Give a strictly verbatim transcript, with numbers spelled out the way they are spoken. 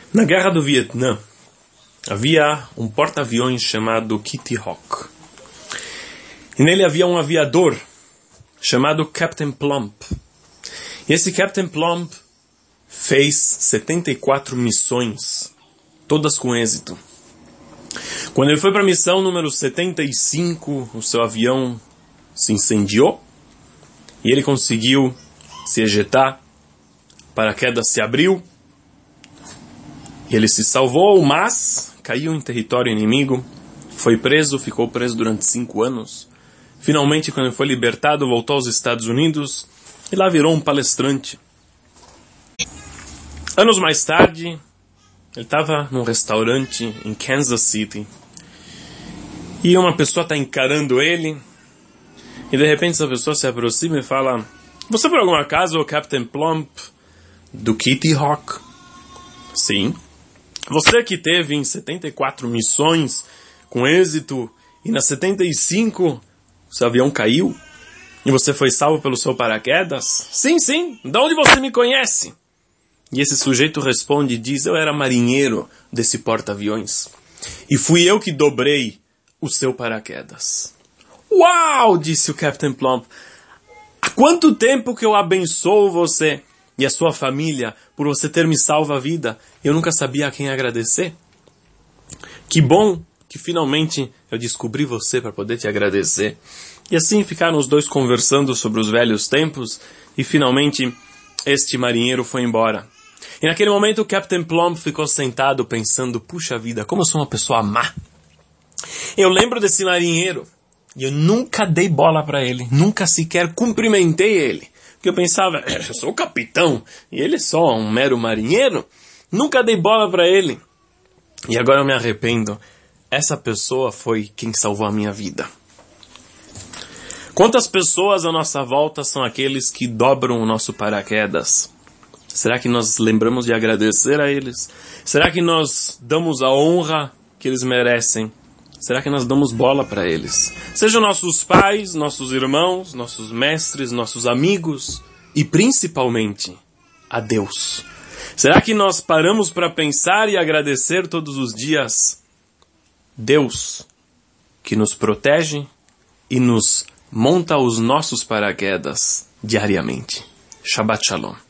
Na Guerra do Vietnã, havia um porta-aviões chamado Kitty Hawk. E nele havia um aviador chamado Captain Plump. E esse Captain Plump fez setenta e quatro missões, todas com êxito. Quando ele foi para a missão número setenta e cinco, o seu avião se incendiou e ele conseguiu se ejetar, o paraquedas se abriu e ele se salvou, mas caiu em território inimigo, foi preso, ficou preso durante cinco anos. Finalmente, quando ele foi libertado, voltou aos Estados Unidos e lá virou um palestrante. Anos mais tarde, ele estava num restaurante em Kansas City e uma pessoa está encarando ele e de repente essa pessoa se aproxima e fala: "Você por algum acaso é o Captain Plump do Kitty Hawk?" "Sim." "Você que teve em setenta e quatro missões com êxito e nas setenta e cinco seu avião caiu e você foi salvo pelo seu paraquedas?" "Sim, sim. De onde você me conhece?" E esse sujeito responde e diz: "Eu era marinheiro desse porta-aviões e fui eu que dobrei o seu paraquedas." "Uau!" disse o Captain Plump. "Há quanto tempo que eu abençoo você e a sua família por você ter me salvo a vida. Eu nunca sabia a quem agradecer. Que bom que finalmente eu descobri você para poder te agradecer." E assim ficaram os dois conversando sobre os velhos tempos e finalmente este marinheiro foi embora. E naquele momento o Captain Plump ficou sentado pensando: puxa vida, como eu sou uma pessoa má. Eu lembro desse marinheiro e eu nunca dei bola para ele, nunca sequer cumprimentei ele. Porque eu pensava, eu sou o capitão e ele é só um mero marinheiro. Nunca dei bola para ele. E agora eu me arrependo. Essa pessoa foi quem salvou a minha vida. Quantas pessoas à nossa volta são aqueles que dobram o nosso paraquedas? Será que nós lembramos de agradecer a eles? Será que nós damos a honra que eles merecem? Será que nós damos bola para eles? Sejam nossos pais, nossos irmãos, nossos mestres, nossos amigos e principalmente a Deus. Será que nós paramos para pensar e agradecer todos os dias Deus que nos protege e nos monta os nossos paraquedas diariamente? Shabbat Shalom.